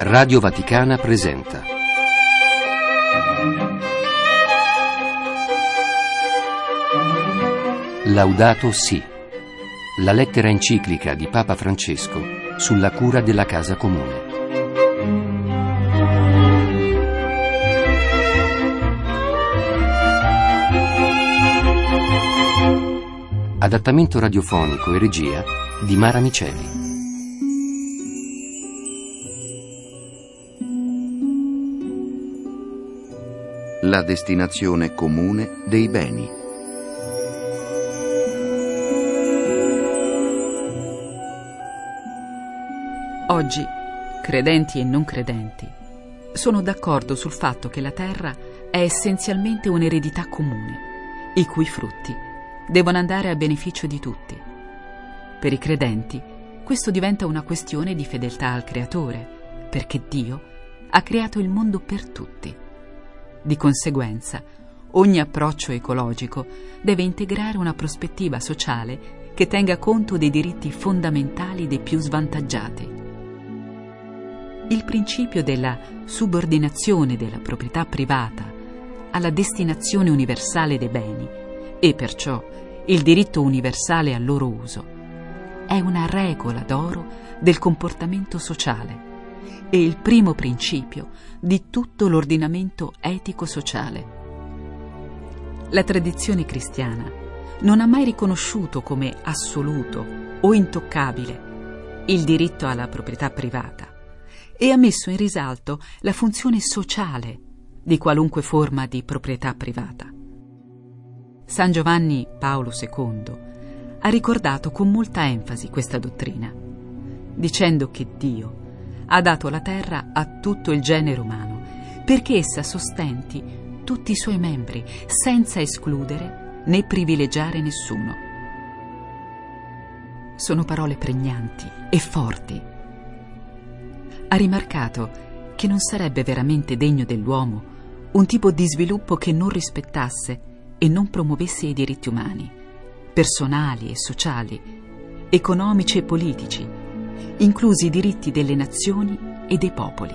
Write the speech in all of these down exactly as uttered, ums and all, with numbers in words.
Radio Vaticana presenta Laudato Si', la lettera enciclica di Papa Francesco sulla cura della casa comune. Adattamento radiofonico e regia di Mara Miceli. La destinazione comune dei beni. Oggi, credenti e non credenti, sono d'accordo sul fatto che la terra è essenzialmente un'eredità comune, i cui frutti devono andare a beneficio di tutti. Per i credenti, questo diventa una questione di fedeltà al Creatore, perché Dio ha creato il mondo per tutti. Di conseguenza, ogni approccio ecologico deve integrare una prospettiva sociale che tenga conto dei diritti fondamentali dei più svantaggiati. Il principio della subordinazione della proprietà privata alla destinazione universale dei beni e perciò il diritto universale al loro uso è una regola d'oro del comportamento sociale e il primo principio di tutto l'ordinamento etico-sociale. La tradizione cristiana non ha mai riconosciuto come assoluto o intoccabile il diritto alla proprietà privata e ha messo in risalto la funzione sociale di qualunque forma di proprietà privata. San Giovanni Paolo secondo ha ricordato con molta enfasi questa dottrina, dicendo che Dio ha dato la terra a tutto il genere umano perché essa sostenti tutti i suoi membri senza escludere né privilegiare nessuno. Sono parole pregnanti e forti. Ha rimarcato che non sarebbe veramente degno dell'uomo un tipo di sviluppo che non rispettasse e non promuovesse i diritti umani, personali e sociali, economici e politici, inclusi i diritti delle nazioni e dei popoli.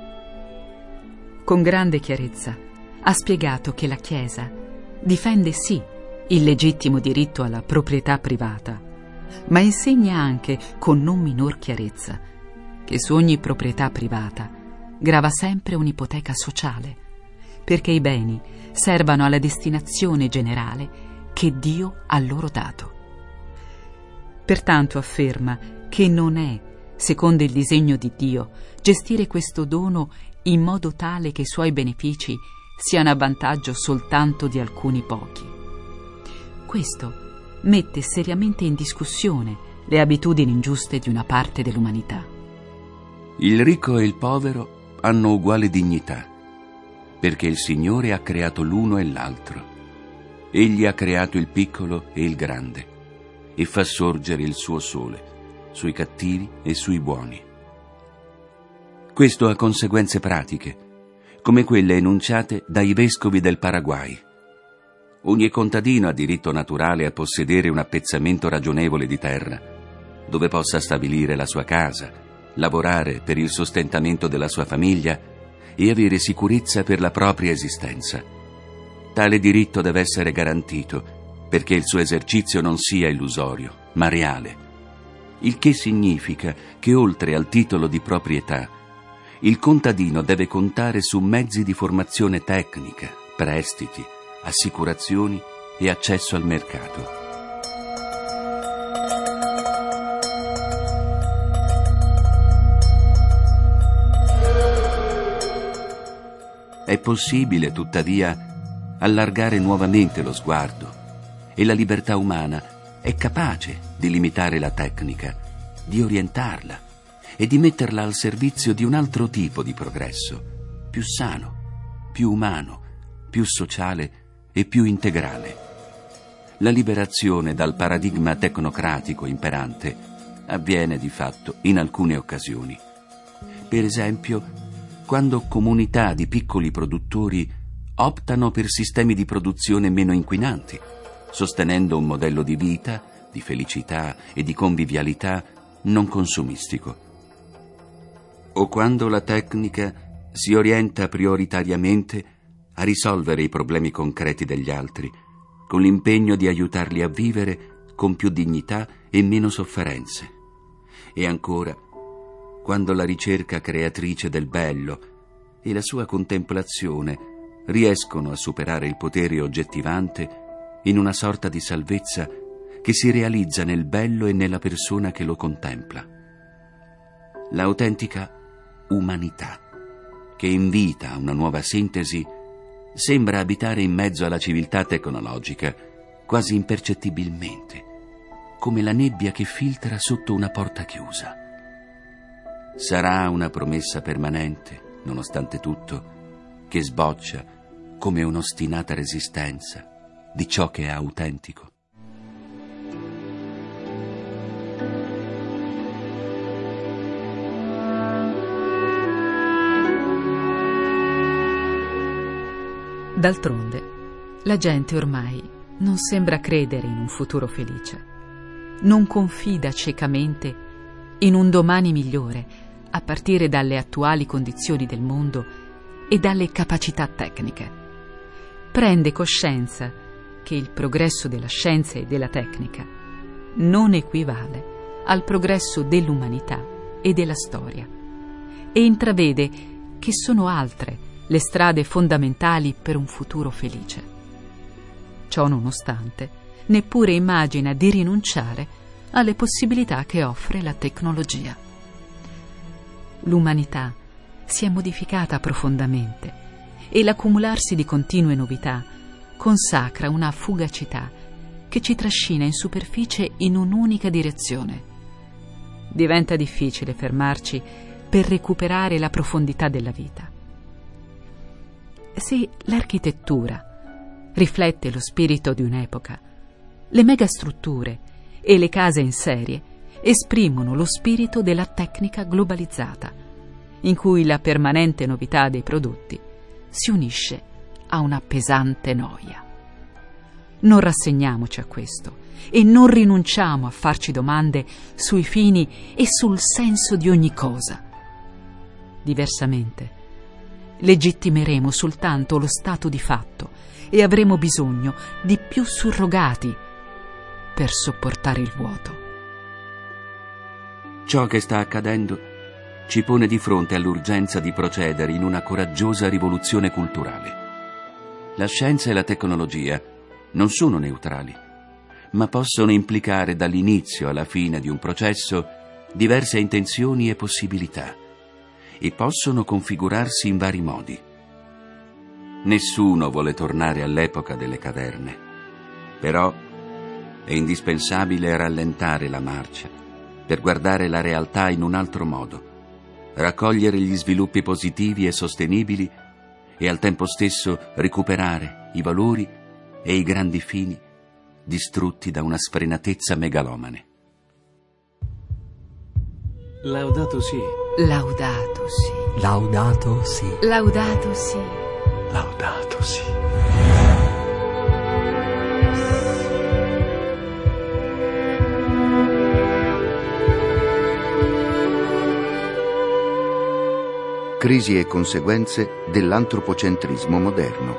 Con grande chiarezza ha spiegato che la Chiesa difende sì il legittimo diritto alla proprietà privata, ma insegna anche con non minor chiarezza che su ogni proprietà privata grava sempre un'ipoteca sociale, perché i beni servano alla destinazione generale che Dio ha loro dato. Pertanto afferma che non è, secondo il disegno di Dio, gestire questo dono in modo tale che i suoi benefici siano a vantaggio soltanto di alcuni pochi. Questo mette seriamente in discussione le abitudini ingiuste di una parte dell'umanità. Il ricco e il povero hanno uguale dignità, perché il Signore ha creato l'uno e l'altro. Egli ha creato il piccolo e il grande e fa sorgere il suo sole sui cattivi e sui buoni. Questo ha conseguenze pratiche, come quelle enunciate dai vescovi del Paraguay. Ogni contadino ha diritto naturale a possedere un appezzamento ragionevole di terra, dove possa stabilire la sua casa, lavorare per il sostentamento della sua famiglia e avere sicurezza per la propria esistenza. Tale diritto deve essere garantito perché il suo esercizio non sia illusorio, ma reale. Il che significa che oltre al titolo di proprietà, il contadino deve contare su mezzi di formazione tecnica, prestiti, assicurazioni e accesso al mercato. È possibile, tuttavia, allargare nuovamente lo sguardo e la libertà umana è capace di limitare la tecnica, di orientarla e di metterla al servizio di un altro tipo di progresso, più sano, più umano, più sociale e più integrale. La liberazione dal paradigma tecnocratico imperante avviene di fatto in alcune occasioni. Per esempio, quando comunità di piccoli produttori optano per sistemi di produzione meno inquinanti, sostenendo un modello di vita, di felicità e di convivialità non consumistico. o quando la tecnica si orienta prioritariamente a risolvere i problemi concreti degli altri, con l'impegno di aiutarli a vivere con più dignità e meno sofferenze. E ancora, quando la ricerca creatrice del bello e la sua contemplazione riescono a superare il potere oggettivante in una sorta di salvezza che si realizza nel bello e nella persona che lo contempla. L'autentica umanità, che invita a una nuova sintesi, sembra abitare in mezzo alla civiltà tecnologica, quasi impercettibilmente, come la nebbia che filtra sotto una porta chiusa. Sarà una promessa permanente, nonostante tutto, che sboccia come un'ostinata resistenza di ciò che è autentico. D'altronde, la gente ormai non sembra credere in un futuro felice. Non confida ciecamente in un domani migliore a partire dalle attuali condizioni del mondo e dalle capacità tecniche. Prende coscienza che il progresso della scienza e della tecnica non equivale al progresso dell'umanità e della storia, e intravede che sono altre le strade fondamentali per un futuro felice. Ciò nonostante, neppure immagina di rinunciare alle possibilità che offre la tecnologia. L'umanità si è modificata profondamente e l'accumularsi di continue novità consacra una fugacità che ci trascina in superficie in un'unica direzione. Diventa difficile fermarci per recuperare la profondità della vita. Se l'architettura riflette lo spirito di un'epoca, le megastrutture e le case in serie esprimono lo spirito della tecnica globalizzata, in cui la permanente novità dei prodotti si unisce a una pesante noia. Non rassegniamoci a questo e non rinunciamo a farci domande sui fini e sul senso di ogni cosa. Diversamente, legittimeremo soltanto lo stato di fatto e avremo bisogno di più surrogati per sopportare il vuoto. Ciò che sta accadendo ci pone di fronte all'urgenza di procedere in una coraggiosa rivoluzione culturale. La scienza e la tecnologia non sono neutrali, ma possono implicare dall'inizio alla fine di un processo diverse intenzioni e possibilità, e possono configurarsi in vari modi. Nessuno vuole tornare all'epoca delle caverne, però è indispensabile rallentare la marcia per guardare la realtà in un altro modo, raccogliere gli sviluppi positivi e sostenibili e al tempo stesso recuperare i valori e i grandi fini distrutti da una sfrenatezza megalomane. Laudato si. Laudato si. Laudato si. Laudato si. Laudato si. Crisi e conseguenze dell'antropocentrismo moderno.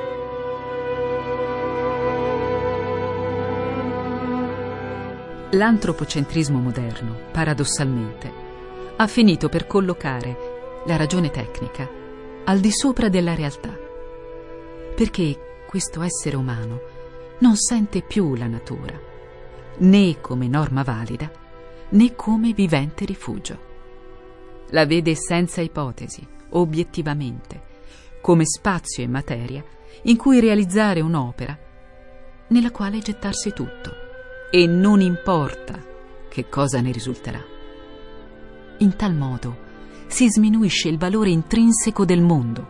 L'antropocentrismo moderno, paradossalmente, ha finito per collocare la ragione tecnica al di sopra della realtà, perché questo essere umano non sente più la natura, né come norma valida, né come vivente rifugio. La vede senza ipotesi, obiettivamente, come spazio e materia in cui realizzare un'opera nella quale gettarsi tutto, e non importa che cosa ne risulterà. In tal modo si sminuisce il valore intrinseco del mondo.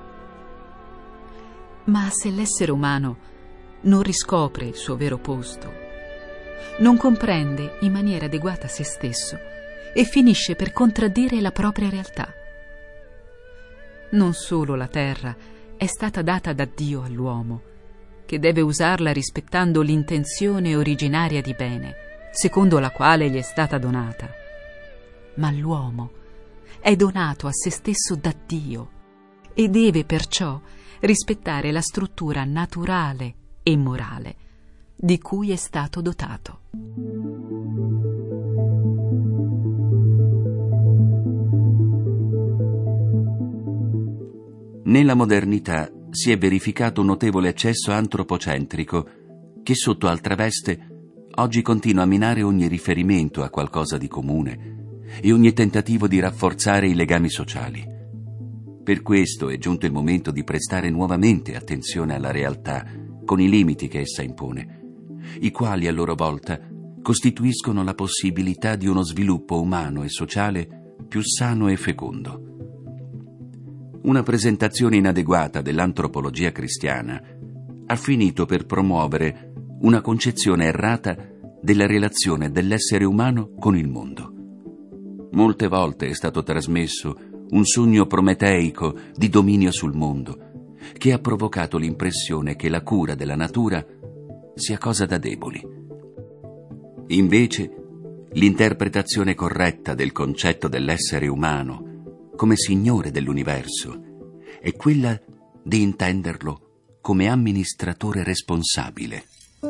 Ma se l'essere umano non riscopre il suo vero posto, non comprende in maniera adeguata se stesso e finisce per contraddire la propria realtà. Non solo la terra è stata data da Dio all'uomo, che deve usarla rispettando l'intenzione originaria di bene, secondo la quale gli è stata donata, ma l'uomo è donato a se stesso da Dio e deve perciò rispettare la struttura naturale e morale di cui è stato dotato. Nella modernità si è verificato un notevole eccesso antropocentrico che sotto altra veste oggi continua a minare ogni riferimento a qualcosa di comune e ogni tentativo di rafforzare i legami sociali. Per questo è giunto il momento di prestare nuovamente attenzione alla realtà con i limiti che essa impone, i quali a loro volta costituiscono la possibilità di uno sviluppo umano e sociale più sano e fecondo. Una presentazione inadeguata dell'antropologia cristiana ha finito per promuovere una concezione errata della relazione dell'essere umano con il mondo. Molte volte è stato trasmesso un sogno prometeico di dominio sul mondo, che ha provocato l'impressione che la cura della natura sia cosa da deboli. Invece, l'interpretazione corretta del concetto dell'essere umano come signore dell'universo è quella di intenderlo come amministratore responsabile.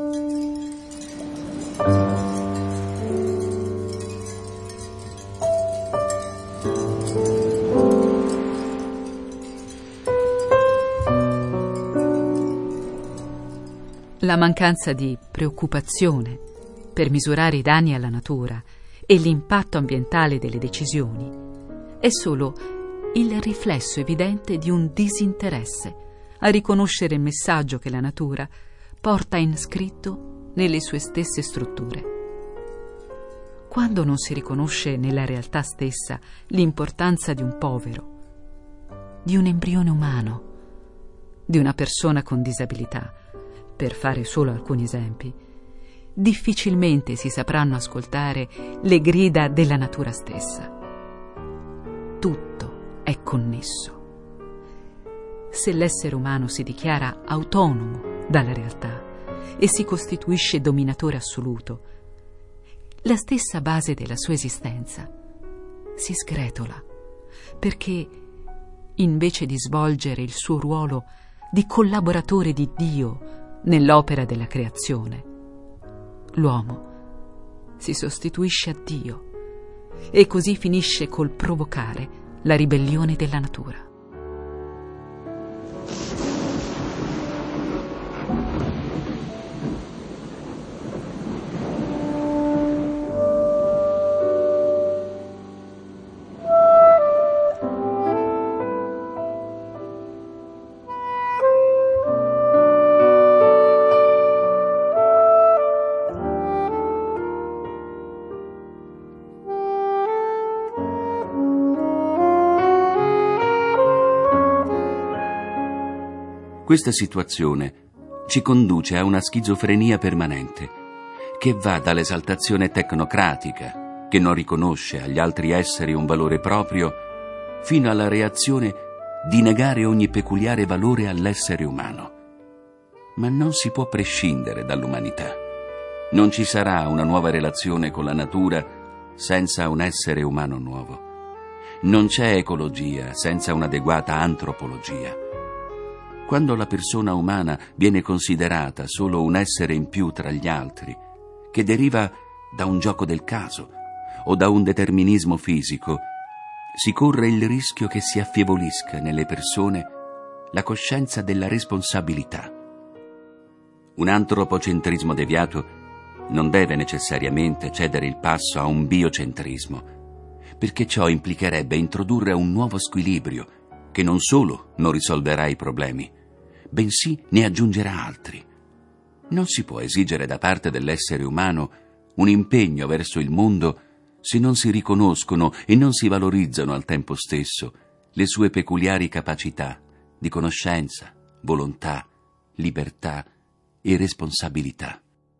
La mancanza di preoccupazione per misurare i danni alla natura e l'impatto ambientale delle decisioni è solo il riflesso evidente di un disinteresse a riconoscere il messaggio che la natura porta inscritto nelle sue stesse strutture. Quando non si riconosce nella realtà stessa l'importanza di un povero, di un embrione umano, di una persona con disabilità, per fare solo alcuni esempi, difficilmente si sapranno ascoltare le grida della natura stessa. Tutto è connesso. Se l'essere umano si dichiara autonomo dalla realtà e si costituisce dominatore assoluto, la stessa base della sua esistenza si sgretola, perché invece di svolgere il suo ruolo di collaboratore di Dio nell'opera della creazione, l'uomo si sostituisce a Dio e così finisce col provocare la ribellione della natura. Questa situazione ci conduce a una schizofrenia permanente che va dall'esaltazione tecnocratica, che non riconosce agli altri esseri un valore proprio, fino alla reazione di negare ogni peculiare valore all'essere umano. Ma non si può prescindere dall'umanità. Non ci sarà una nuova relazione con la natura senza un essere umano nuovo. Non c'è ecologia senza un'adeguata antropologia. Quando la persona umana viene considerata solo un essere in più tra gli altri, che deriva da un gioco del caso o da un determinismo fisico, si corre il rischio che si affievolisca nelle persone la coscienza della responsabilità. Un antropocentrismo deviato non deve necessariamente cedere il passo a un biocentrismo, perché ciò implicherebbe introdurre un nuovo squilibrio che non solo non risolverà i problemi, bensì ne aggiungerà altri. Non si può esigere da parte dell'essere umano un impegno verso il mondo se non si riconoscono e non si valorizzano al tempo stesso le sue peculiari capacità di conoscenza, volontà, libertà e responsabilità.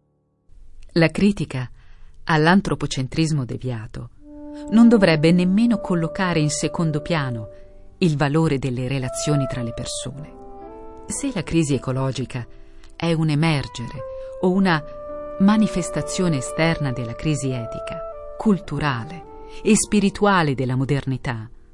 La critica all'antropocentrismo deviato non dovrebbe nemmeno collocare in secondo piano il valore delle relazioni tra le persone. Se la crisi ecologica è un emergere o una manifestazione esterna della crisi etica, culturale e spirituale della modernità,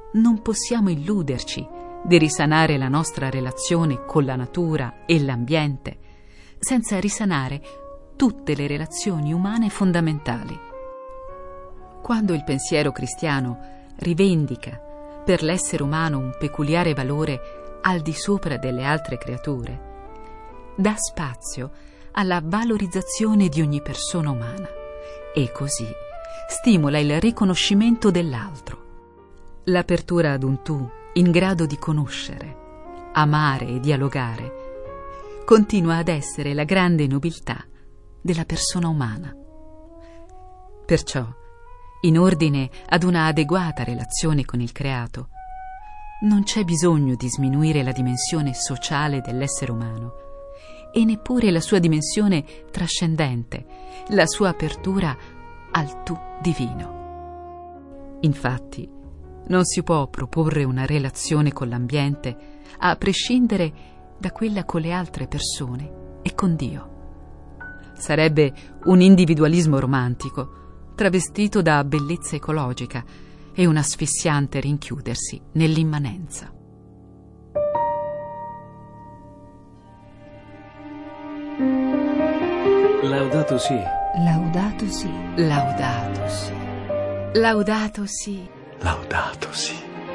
non possiamo illuderci di risanare la nostra relazione con la natura e l'ambiente senza risanare tutte le relazioni umane fondamentali. Quando il pensiero cristiano rivendica per l'essere umano un peculiare valore al di sopra delle altre creature, dà spazio alla valorizzazione di ogni persona umana e così stimola il riconoscimento dell'altro, l'apertura ad un tu in grado di conoscere, amare e dialogare. Continua ad essere la grande nobiltà della persona umana. Perciò, in ordine ad una adeguata relazione con il creato, non c'è bisogno di sminuire la dimensione sociale dell'essere umano e neppure la sua dimensione trascendente, la sua apertura al tu divino. Infatti, non si può proporre una relazione con l'ambiente a prescindere da quella con le altre persone e con Dio. Sarebbe un individualismo romantico travestito da bellezza ecologica e un asfissiante rinchiudersi nell'immanenza. Laudato si. Laudato si. Laudato si. Laudato si. Laudato si.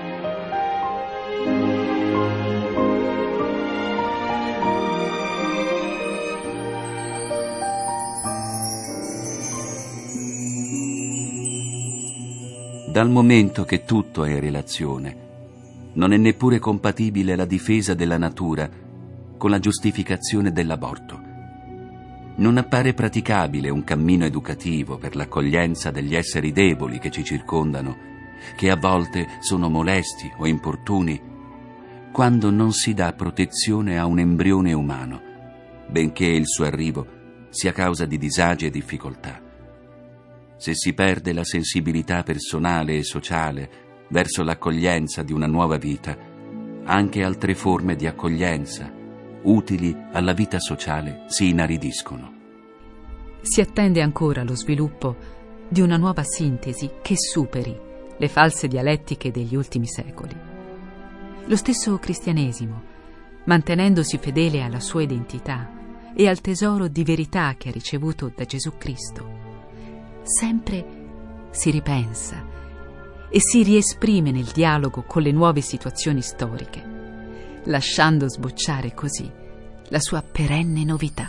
Dal momento che tutto è relazione, non è neppure compatibile la difesa della natura con la giustificazione dell'aborto. Non appare praticabile un cammino educativo per l'accoglienza degli esseri deboli che ci circondano, che a volte sono molesti o importuni, quando non si dà protezione a un embrione umano, benché il suo arrivo sia causa di disagi e difficoltà. Se si perde la sensibilità personale e sociale verso l'accoglienza di una nuova vita, anche altre forme di accoglienza, utili alla vita sociale, si inaridiscono. Si attende ancora lo sviluppo di una nuova sintesi che superi le false dialettiche degli ultimi secoli. Lo stesso cristianesimo, mantenendosi fedele alla sua identità e al tesoro di verità che ha ricevuto da Gesù Cristo, sempre si ripensa e si riesprime nel dialogo con le nuove situazioni storiche, lasciando sbocciare così la sua perenne novità.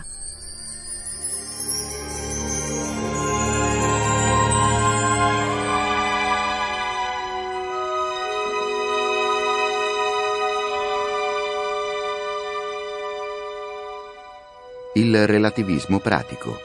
Il relativismo pratico.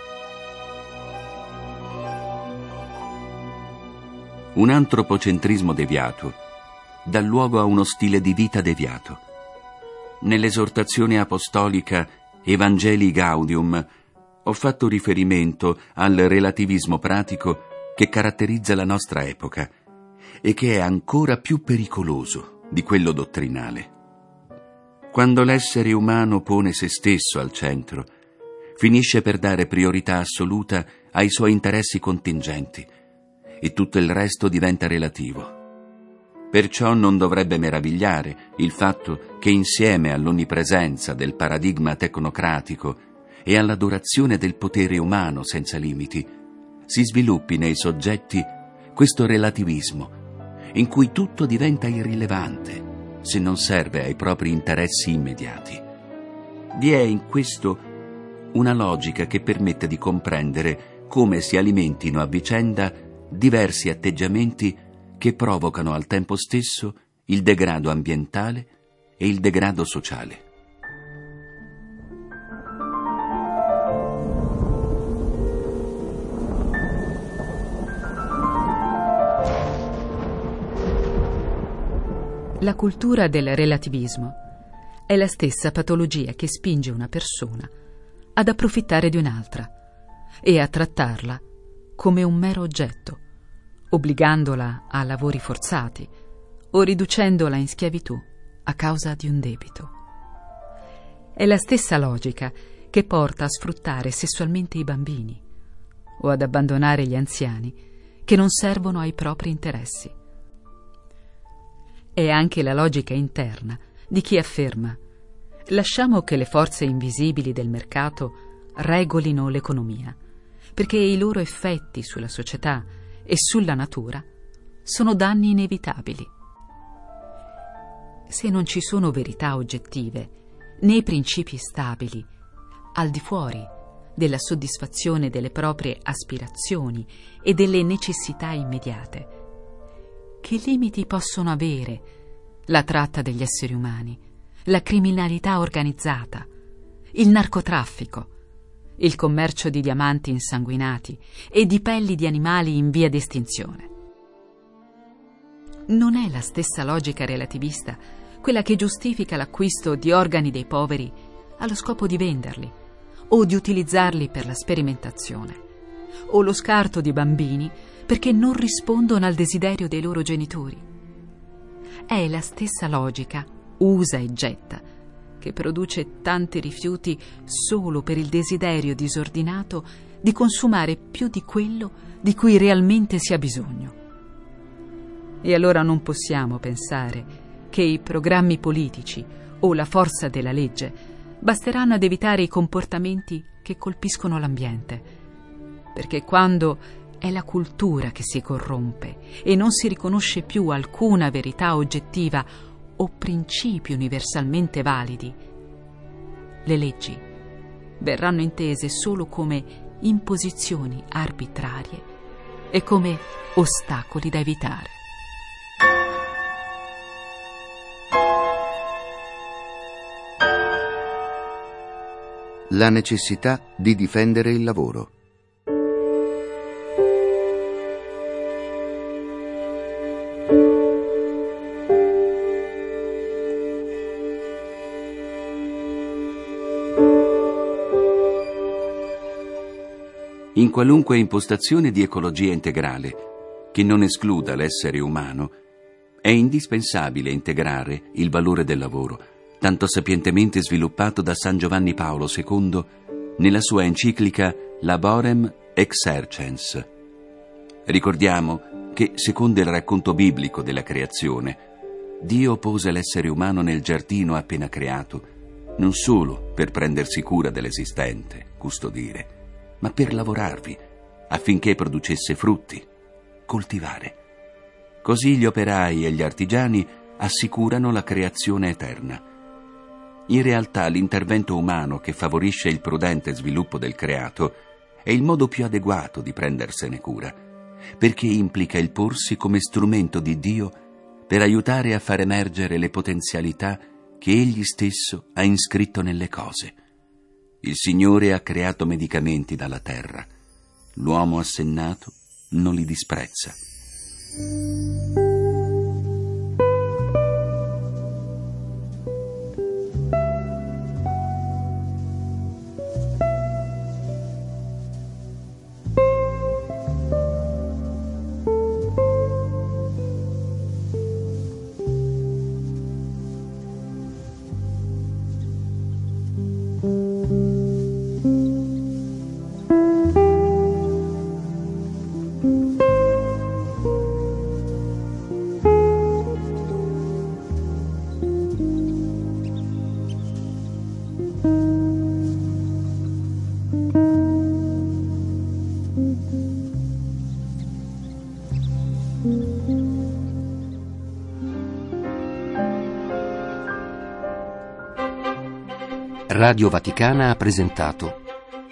Un antropocentrismo deviato dà luogo a uno stile di vita deviato. Nell'esortazione apostolica Evangelii Gaudium ho fatto riferimento al relativismo pratico che caratterizza la nostra epoca e che è ancora più pericoloso di quello dottrinale. Quando l'essere umano pone se stesso al centro, finisce per dare priorità assoluta ai suoi interessi contingenti e tutto il resto diventa relativo. Perciò non dovrebbe meravigliare il fatto che insieme all'onnipresenza del paradigma tecnocratico e all'adorazione del potere umano senza limiti, si sviluppi nei soggetti questo relativismo, in cui tutto diventa irrilevante se non serve ai propri interessi immediati. Vi è in questo una logica che permette di comprendere come si alimentino a vicenda diversi atteggiamenti che provocano al tempo stesso il degrado ambientale e il degrado sociale. La cultura del relativismo è la stessa patologia che spinge una persona ad approfittare di un'altra e a trattarla come un mero oggetto, obbligandola a lavori forzati o riducendola in schiavitù a causa di un debito. È la stessa logica che porta a sfruttare sessualmente i bambini o ad abbandonare gli anziani che non servono ai propri interessi. È anche la logica interna di chi afferma: lasciamo che le forze invisibili del mercato regolino l'economia, perché i loro effetti sulla società e sulla natura sono danni inevitabili. Se non ci sono verità oggettive né principi stabili al di fuori della soddisfazione delle proprie aspirazioni e delle necessità immediate, che limiti possono avere la tratta degli esseri umani, la criminalità organizzata, il narcotraffico, il commercio di diamanti insanguinati e di pelli di animali in via di estinzione? Non è la stessa logica relativista quella che giustifica l'acquisto di organi dei poveri allo scopo di venderli o di utilizzarli per la sperimentazione, o lo scarto di bambini perché non rispondono al desiderio dei loro genitori. È la stessa logica usa e getta che produce tanti rifiuti solo per il desiderio disordinato di consumare più di quello di cui realmente si ha bisogno. E allora non possiamo pensare che i programmi politici o la forza della legge basteranno ad evitare i comportamenti che colpiscono l'ambiente, perché quando è la cultura che si corrompe e non si riconosce più alcuna verità oggettiva o principi universalmente validi, le leggi verranno intese solo come imposizioni arbitrarie e come ostacoli da evitare. La necessità di difendere il lavoro. In qualunque impostazione di ecologia integrale, che non escluda l'essere umano, è indispensabile integrare il valore del lavoro, tanto sapientemente sviluppato da San Giovanni Paolo secondo nella sua enciclica Laborem Exercens. Ricordiamo che, secondo il racconto biblico della creazione, Dio pose l'essere umano nel giardino appena creato, non solo per prendersi cura dell'esistente, custodire, ma per lavorarvi, affinché producesse frutti, coltivare. Così gli operai e gli artigiani assicurano la creazione eterna. In realtà l'intervento umano che favorisce il prudente sviluppo del creato è il modo più adeguato di prendersene cura, perché implica il porsi come strumento di Dio per aiutare a far emergere le potenzialità che Egli stesso ha iscritto nelle cose. Il Signore ha creato medicamenti dalla terra. L'uomo assennato non li disprezza. Radio Vaticana ha presentato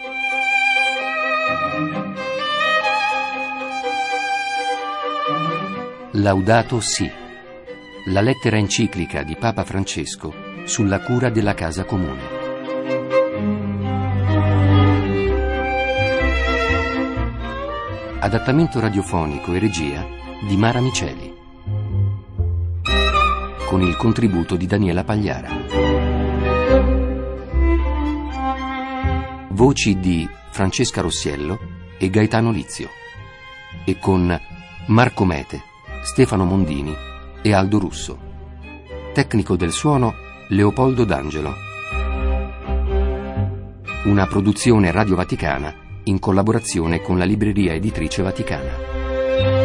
Laudato Si, la lettera enciclica di Papa Francesco sulla cura della casa comune. Adattamento radiofonico e regia di Mara Miceli, con il contributo di Daniela Pagliara. Voci di Francesca Rossiello e Gaetano Lizio, e con Marco Mete, Stefano Mondini e Aldo Russo. Tecnico del suono Leopoldo D'Angelo. Una produzione Radio Vaticana in collaborazione con la Libreria Editrice Vaticana.